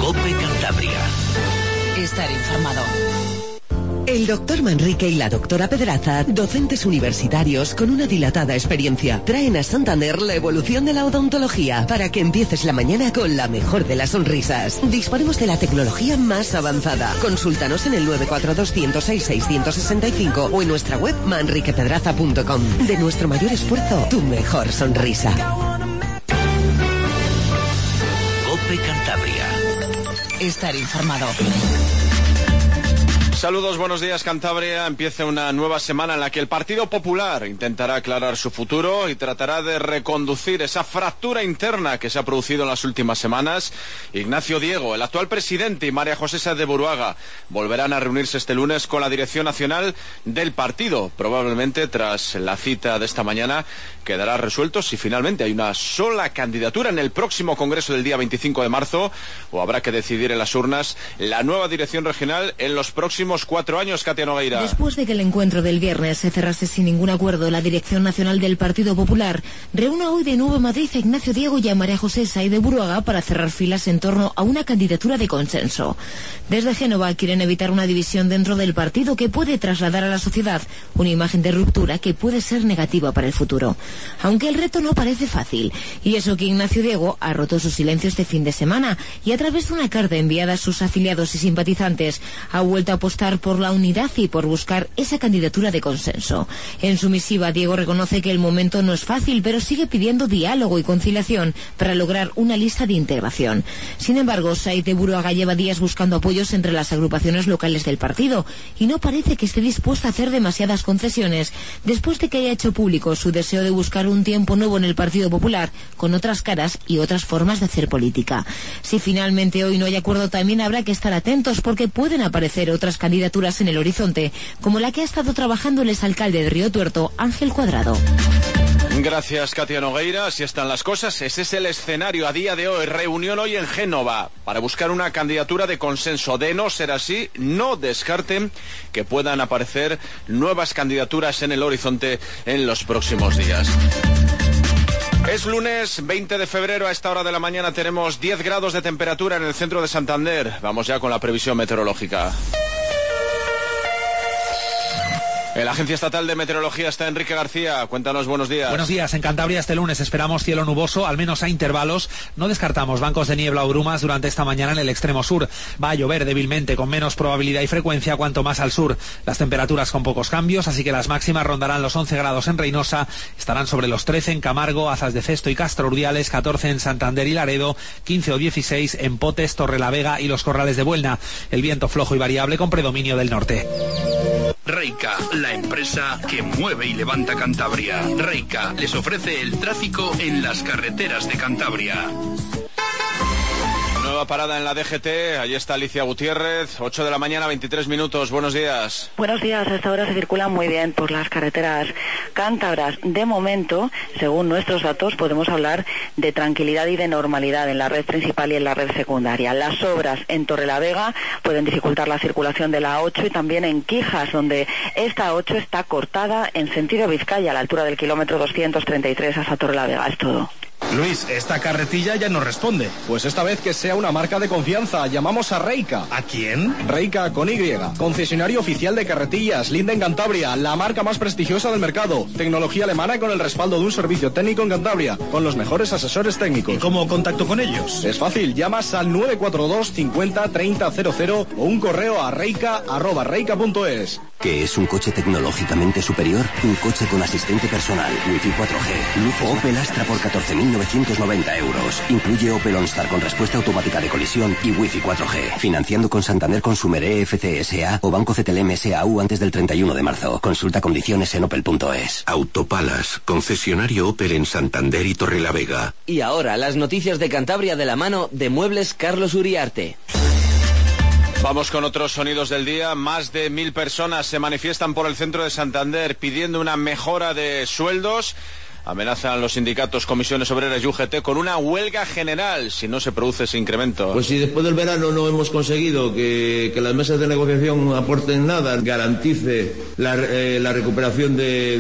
COPE Cantabria. Estar informado. El doctor Manrique y la doctora Pedraza, docentes universitarios con una dilatada experiencia, traen a Santander la evolución de la odontología para que empieces la mañana con la mejor de las sonrisas. Disponemos de la tecnología más avanzada. Consúltanos en el 942-106-665 o en nuestra web manriquepedraza.com. De nuestro mayor esfuerzo, tu mejor sonrisa. COPE Cantabria. Estar informado. Saludos, buenos días Cantabria. Empieza una nueva semana en la que el Partido Popular intentará aclarar su futuro y tratará de reconducir esa fractura interna que se ha producido en las últimas semanas. Ignacio Diego, el actual presidente, y María José Sáez de Buruaga volverán a reunirse este lunes con la dirección nacional del partido. Probablemente tras la cita de esta mañana quedará resuelto si finalmente hay una sola candidatura en el próximo congreso del día 25 de marzo o habrá que decidir en las urnas la nueva dirección regional en los próximos 4 años, Katia Nogueira. Después de que el encuentro del viernes se cerrase sin ningún acuerdo, la dirección nacional del Partido Popular reúne hoy de nuevo en Madrid a Ignacio Diego y a María José Sáez de Buruaga para cerrar filas en torno a una candidatura de consenso. Desde Génova quieren evitar una división dentro del partido que puede trasladar a la sociedad una imagen de ruptura que puede ser negativa para el futuro. Aunque el reto no parece fácil, y eso que Ignacio Diego ha roto su silencio este fin de semana y a través de una carta enviada a sus afiliados y simpatizantes ha vuelto a apostar por la unidad y por buscar esa candidatura de consenso. En su misiva, Diego reconoce que el momento no es fácil, pero sigue pidiendo diálogo y conciliación para lograr una lista de integración. Sin embargo, Sáez de Buruaga lleva días buscando apoyos entre las agrupaciones locales del partido y no parece que esté dispuesto a hacer demasiadas concesiones después de que haya hecho público su deseo de buscar un tiempo nuevo en el Partido Popular con otras caras y otras formas de hacer política. Si finalmente hoy no hay acuerdo, también habrá que estar atentos porque pueden aparecer otras candidaturas en el horizonte, como la que ha estado trabajando el exalcalde de Río Tuerto, Ángel Cuadrado. Gracias, Katia Nogueira. Así están las cosas. Ese es el escenario a día de hoy. Reunión hoy en Génova para buscar una candidatura de consenso. De no ser así, no descarten que puedan aparecer nuevas candidaturas en el horizonte en los próximos días. Es lunes 20 de febrero, a esta hora de la mañana tenemos 10 grados de temperatura en el centro de Santander. Vamos ya con la previsión meteorológica. En la Agencia Estatal de Meteorología está Enrique García. Cuéntanos, buenos días. Buenos días. En Cantabria este lunes esperamos cielo nuboso, al menos a intervalos. No descartamos bancos de niebla o brumas durante esta mañana en el extremo sur. Va a llover débilmente, con menos probabilidad y frecuencia cuanto más al sur. Las temperaturas con pocos cambios, así que las máximas rondarán los 11 grados en Reynosa, estarán sobre los 13 en Camargo, Azas de Cesto y Castro Urdiales, 14 en Santander y Laredo, 15 o 16 en Potes, Torrelavega y los Corrales de Buelna. El viento flojo y variable con predominio del norte. Reica, la empresa que mueve y levanta Cantabria. Reica les ofrece el tráfico en las carreteras de Cantabria. Nueva parada en la DGT, allí está Alicia Gutiérrez, 8 de la mañana, 23 minutos, buenos días. Buenos días, a esta hora se circula muy bien por las carreteras cántabras. De momento, según nuestros datos, podemos hablar de tranquilidad y de normalidad en la red principal y en la red secundaria. Las obras en Torrelavega pueden dificultar la circulación de la A8 y también en Quijas, donde esta A8 está cortada en sentido Vizcaya, a la altura del kilómetro 233 hasta Torrelavega. Es todo. Luis, esta carretilla ya no responde. Pues esta vez que sea una marca de confianza, llamamos a Reica. ¿A quién? Reica con Y, concesionario oficial de carretillas, Linde en Cantabria, la marca más prestigiosa del mercado. Tecnología alemana con el respaldo de un servicio técnico en Cantabria, con los mejores asesores técnicos. ¿Y cómo contacto con ellos? Es fácil, llamas al 942 50 30 00 o un correo a reica@reica.es. ¿Qué es un coche tecnológicamente superior? Un coche con asistente personal, Wi-Fi 4G, lujo Opel Astra por 14.990 euros. Incluye Opel OnStar con respuesta automática de colisión y Wi-Fi 4G. Financiando con Santander Consumer EFC SA o Banco CTLM SAU antes del 31 de marzo. Consulta condiciones en opel.es. Autopalas, concesionario Opel en Santander y Torrelavega. Y ahora las noticias de Cantabria de la mano de Muebles Carlos Uriarte. Vamos con otros sonidos del día. Más de 1.000 personas se manifiestan por el centro de Santander pidiendo una mejora de sueldos. Amenazan los sindicatos, comisiones obreras y UGT con una huelga general si no se produce ese incremento. Pues si después del verano no hemos conseguido que las mesas de negociación aporten nada, garantice la recuperación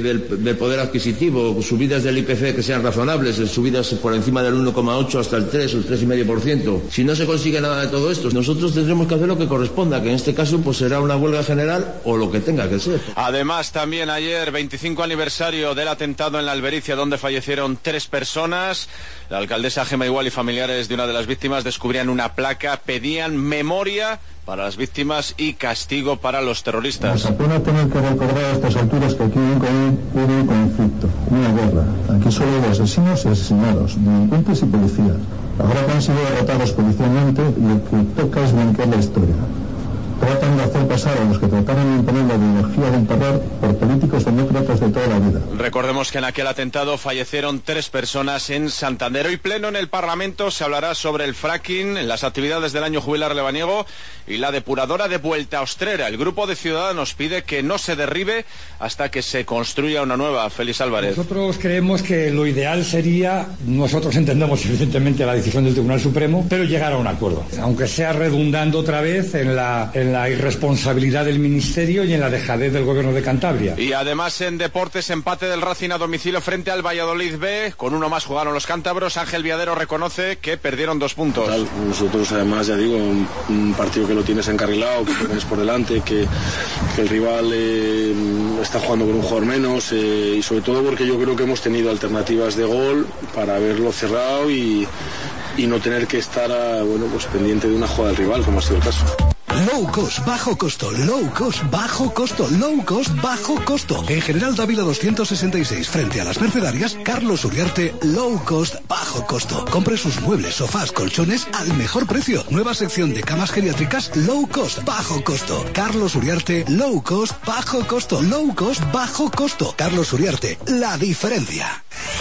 del poder adquisitivo, subidas del IPC que sean razonables, subidas por encima del 1,8 hasta el 3 o el 3,5%. Si no se consigue nada de todo esto, nosotros tendremos que hacer lo que corresponda, que en este caso pues será una huelga general o lo que tenga que ser. Además, también ayer, 25 aniversario del atentado en la Albericia, donde fallecieron 3 personas. La alcaldesa Gemma Igual y familiares de una de las víctimas descubrían una placa, pedían memoria para las víctimas y castigo para los terroristas. Nos apena tener que recordar a estas alturas que aquí hubo un conflicto, una guerra. Aquí solo hubo asesinos y asesinados, delincuentes y policías. Ahora que han sido derrotados policialmente, lo que toca es blanquear la historia. Tratan de hacer pasar a los que trataron de imponer la ideología del terror por políticos demócratas de toda la vida. Recordemos que en aquel atentado fallecieron 3 personas en Santander. Hoy pleno en el Parlamento se hablará sobre el fracking, las actividades del año jubilar lebaniego y la depuradora de Vuelta Ostrera. El grupo de Ciudadanos pide que no se derribe hasta que se construya una nueva. Félix Álvarez. Nosotros creemos que lo ideal sería, nosotros entendemos evidentemente la decisión del Tribunal Supremo, pero llegar a un acuerdo, aunque sea redundando otra vez en la irresponsabilidad del Ministerio y en la dejadez del Gobierno de Cantabria. Y además en deportes, empate del Racing a domicilio frente al Valladolid B. Con uno más jugaron los cántabros. Ángel Viadero reconoce que perdieron 2 puntos. Nosotros además, ya digo, un partido que lo tienes encarrilado, que lo tienes por delante, que el rival está jugando con un jugador menos y sobre todo porque yo creo que hemos tenido alternativas de gol para haberlo cerrado y no tener que estar pendiente de una jugada del rival, como ha sido el caso. Low cost, bajo costo, low cost, bajo costo, low cost, bajo costo. En General Dávila 266, frente a las Mercedarias, Carlos Uriarte, low cost, bajo costo. Compre sus muebles, sofás, colchones al mejor precio. Nueva sección de camas geriátricas, low cost, bajo costo. Carlos Uriarte, low cost, bajo costo, low cost, bajo costo. Carlos Uriarte, la diferencia.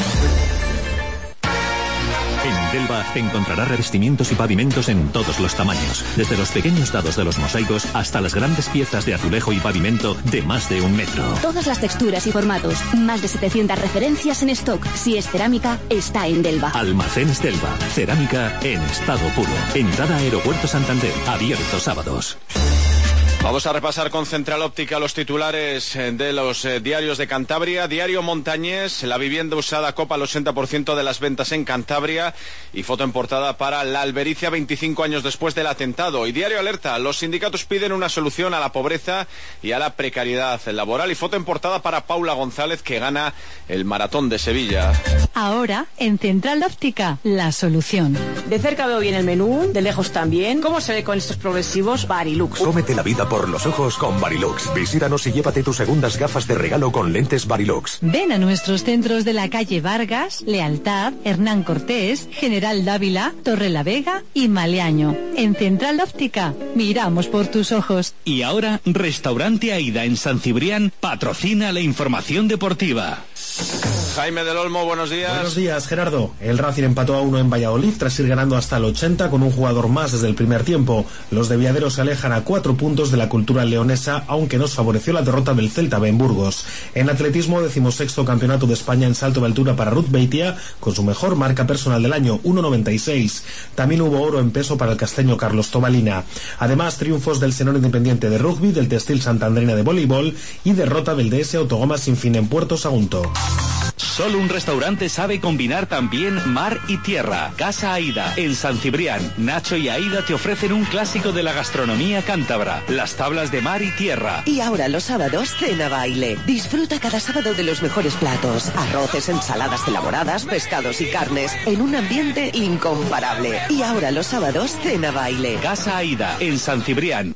En Delva encontrarás revestimientos y pavimentos en todos los tamaños, desde los pequeños dados de los mosaicos hasta las grandes piezas de azulejo y pavimento de más de 1 metro. Todas las texturas y formatos, más de 700 referencias en stock. Si es cerámica, está en Delva. Almacenes Delva, cerámica en estado puro. Entrada a Aeropuerto Santander, abierto sábados. Vamos a repasar con Central Óptica los titulares de los diarios de Cantabria. Diario Montañés, la vivienda usada copa el 80% de las ventas en Cantabria, y foto en portada para la Albericia 25 años después del atentado. Y Diario Alerta, los sindicatos piden una solución a la pobreza y a la precariedad laboral, y foto en portada para Paula González, que gana el maratón de Sevilla. Ahora, en Central Óptica, la solución. De cerca veo bien el menú, de lejos también. ¿Cómo se ve con estos progresivos? Barilux. Cómete la vida por los ojos con Barilux. Visítanos y llévate tus segundas gafas de regalo con lentes Barilux. Ven a nuestros centros de la calle Vargas, Lealtad, Hernán Cortés, General Dávila, Torrelavega y Maleaño. En Central Óptica, miramos por tus ojos. Y ahora, Restaurante Aida en San Cibrián patrocina la información deportiva. Jaime del Olmo, buenos días. Buenos días, Gerardo. El Racing empató a 1 en Valladolid tras ir ganando hasta el 80 con un jugador más desde el primer tiempo. Los de Viadero se alejan a 4 puntos de la cultura leonesa, aunque nos favoreció la derrota del Celta B en Burgos. En atletismo, 16º campeonato de España en salto de altura para Ruth Beitia, con su mejor marca personal del año, 1,96. También hubo oro en peso para el casteño Carlos Tobalina. Además, triunfos del Senor Independiente de rugby, del Textil Santanderina de voleibol y derrota del DS Autogoma Sin Fin en Puerto Sagunto. Solo un restaurante sabe combinar también mar y tierra. Casa Aida, en San Cibrián. Nacho y Aida te ofrecen un clásico de la gastronomía cántabra, las tablas de mar y tierra. Y ahora los sábados, cena baile. Disfruta cada sábado de los mejores platos. Arroces, ensaladas elaboradas, pescados y carnes, en un ambiente incomparable. Y ahora los sábados, cena baile. Casa Aida, en San Cibrián.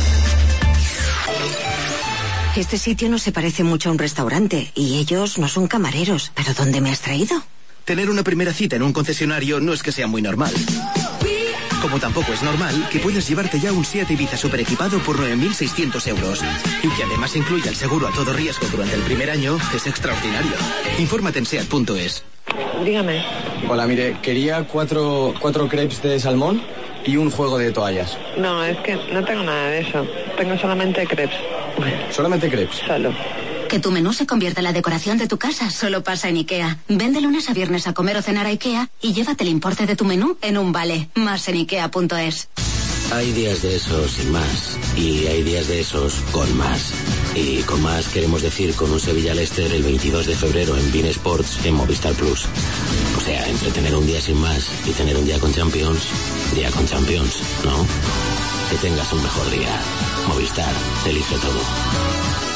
Este sitio no se parece mucho a un restaurante y ellos no son camareros. ¿Pero dónde me has traído? Tener una primera cita en un concesionario no es que sea muy normal. Como tampoco es normal que puedas llevarte ya un Seat Ibiza super equipado por 9.600 euros. Y que además incluya el seguro a todo riesgo durante el primer año, es extraordinario. Infórmate en seat.es. Dígame. Hola, mire, quería cuatro crepes de salmón y un juego de toallas. No, es que no tengo nada de eso. Tengo solamente crepes. ¿Solamente crepes? Solo. Que tu menú se convierta en la decoración de tu casa solo pasa en IKEA. Ven de lunes a viernes a comer o cenar a IKEA y llévate el importe de tu menú en un vale. Más en IKEA.es. Hay días de esos sin más y hay días de esos con más. Y con más queremos decir con un Sevilla-Leicester el 22 de febrero en beIN Sports en Movistar Plus. O sea, entre tener un día sin más y tener un día con Champions, ¿no? Que tengas un mejor día. Movistar, te elige todo.